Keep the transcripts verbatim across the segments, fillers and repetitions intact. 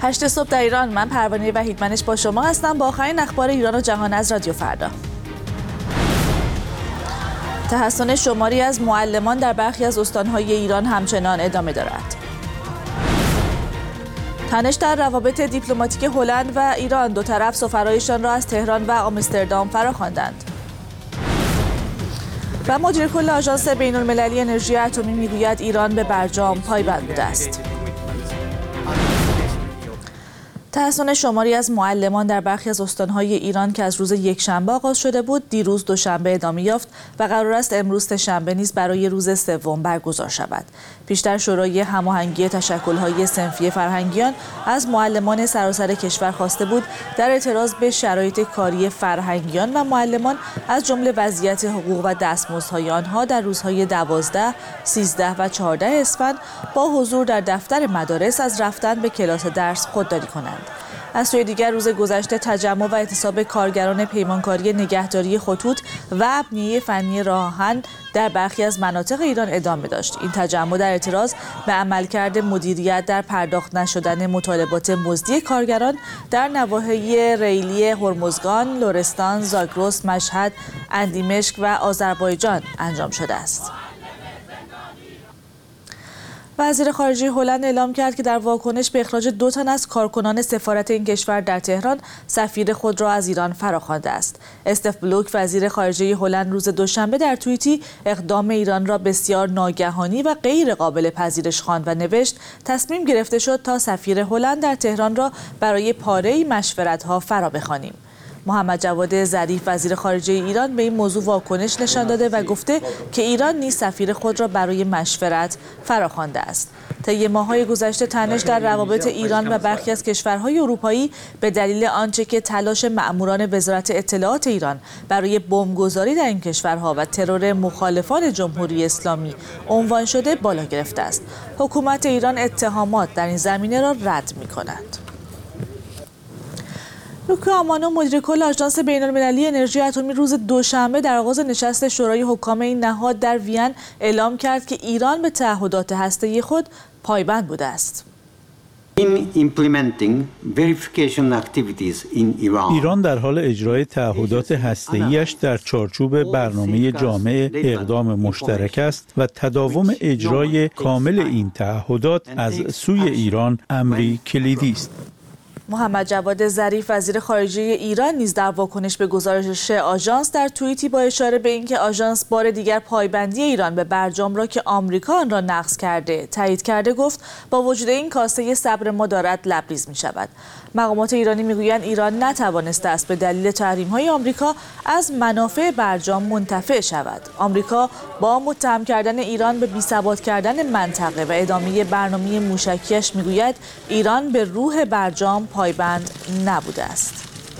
هشت صبح در ایران. من پروانه وحیدمنش با شما هستم با آخرین اخبار ایران و جهان از رادیو فردا. تحسن شماری از معلمان در برخی از استان‌های ایران همچنان ادامه دارد. تنش در روابط دیپلماتیک هلند و ایران، دو طرف سفرایشان را از تهران و آمستردام فراخواندند. و مدیر کل آژانس بین‌المللی انرژی اتمی میگوید ایران به برجام پایبند بوده است. تحسن شماری از معلمان در برخی از استان‌های ایران که از روز یکشنبه آغاز شده بود، دیروز دوشنبه ادامه یافت و قرار است امروز سه‌شنبه نیز برای روز سوم برگزار شود. پیشتر شورای هماهنگی تشکل‌های صنفی فرهنگیان از معلمان سراسر کشور خواسته بود در اعتراض به شرایط کاری فرهنگیان و معلمان از جمله وضعیت حقوق و دستمزدهای آنها در روزهای دوازده، سیزده و چهارده اسفند با حضور در دفتر مدارس از رفتن به کلاس درس خودداری کنند. از سوی دیگر روز گذشته تجمع و اعتصاب کارگران پیمانکاری نگهداری خطوط و ابنیه فنی راه‌آهن در برخی از مناطق ایران ادامه داشت. این تجمع در اعتراض به عملکرد مدیریت در پرداخت نشدن مطالبات مزدی کارگران در نواحی ریلی هرمزگان، لرستان، زاگرس، مشهد، اندیمشک و آذربایجان انجام شده است. وزیر خارجه هلند اعلام کرد که در واکنش به اخراج دو تن از کارکنان سفارت این کشور در تهران، سفیر خود را از ایران فراخوانده است. استف بلوک وزیر خارجه هلند روز دوشنبه در توییتی اقدام ایران را بسیار ناگهانی و غیر قابل پذیرش خواند و نوشت تصمیم گرفته شد تا سفیر هلند در تهران را برای پاره‌ای مشورت‌ها فرا بخوانیم. محمد جواد ظریف وزیر خارجه ایران به این موضوع واکنش نشان داده و گفته که ایران نیز سفیر خود را برای مشورت فراخوانده است. طی ماه‌های گذشته تنش در روابط ایران و برخی از کشورهای اروپایی به دلیل آنچه که تلاش مأموران وزارت اطلاعات ایران برای بمبگذاری در این کشورها و ترور مخالفان جمهوری اسلامی عنوان شده بالا گرفته است. حکومت ایران اتهامات در این زمینه را رد می‌کند. یوکو آمانو مدیر کل آژانس بین‌المللی انرژی اتمی روز دوشنبه در آغاز نشست شورای حکام این نهاد در وین اعلام کرد که ایران به تعهدات هسته‌ای خود پایبند بوده است. ایران در حال اجرای تعهدات هسته‌ایش در چارچوب برنامه جامع اقدام مشترک است و تداوم اجرای کامل این تعهدات از سوی ایران امری کلیدی است. محمد جواد ظریف وزیر خارجه ایران نیز در واکنش به گزارش آژانس در توییتی با اشاره به اینکه آژانس بار دیگر پایبندی ایران به برجام را که آمریکا آن را نقض کرده تایید کرده گفت با وجود این کاسه صبر ما دارد لبریز می شود. مقامات ایرانی میگویند ایران نتوانسته است به دلیل تحریم‌های آمریکا از منافع برجام منتفع شود. آمریکا با متهم کردن ایران به بی‌ثبات کردن منطقه و ادامه برنامه موشکیش میگوید ایران به روح برجام پایبند نبوده است.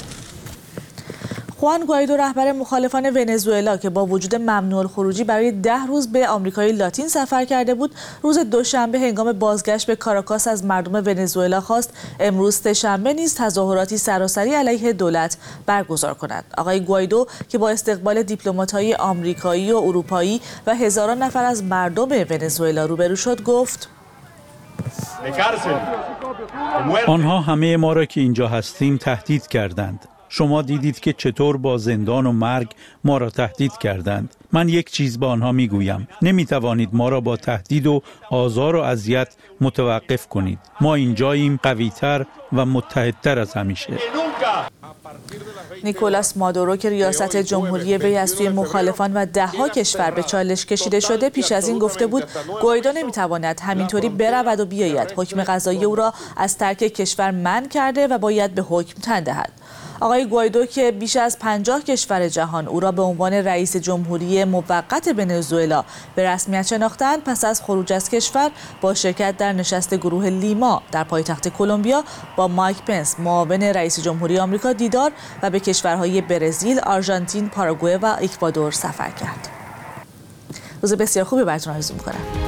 خوان گوایدو رهبر مخالفان ونزوئلا که با وجود ممنوع الخروجی برای ده روز به آمریکای لاتین سفر کرده بود، روز دوشنبه هنگام بازگشت به کاراکاس از مردم ونزوئلا خواست امروز سه‌شنبه نیز تظاهراتی سراسری علیه دولت برگزار کنند. آقای گوایدو که با استقبال دیپلمات‌های آمریکایی و اروپایی و هزاران نفر از مردم ونزوئلا روبرو شد، گفت آنها همه ما را که اینجا هستیم تهدید کردند. شما دیدید که چطور با زندان و مرگ ما را تهدید کردند. من یک چیز به آنها میگویم: نمیتوانید ما را با تهدید و آزار و اذیت متوقف کنید. ما اینجاییم، قوی‌تر و متحدتر از همیشه. نیکولاس مادورو که ریاست جمهوری وی از سوی مخالفان و ده‌ها کشور به چالش کشیده شده پیش از این گفته بود گوایدو نمیتواند همینطوری برود و بیاید. حکم قضایی او را از ترک کشور منع کرده و باید به حکم تن دهد. آقای گوایدو که بیش از پنجاه کشور جهان او را به عنوان رئیس جمهوری موقت ونزوئلا به رسمیت شناختند، پس از خروج از کشور با شرکت در نشست گروه لیما در پایتخت کلمبیا با مایک پنس معاون رئیس جمهوری آمریکا دیدار و به کشورهای برزیل، آرژانتین، پاراگوئه و اکوادور سفر کرد. روز بسیار خوبی براتون آرزو می‌کنم.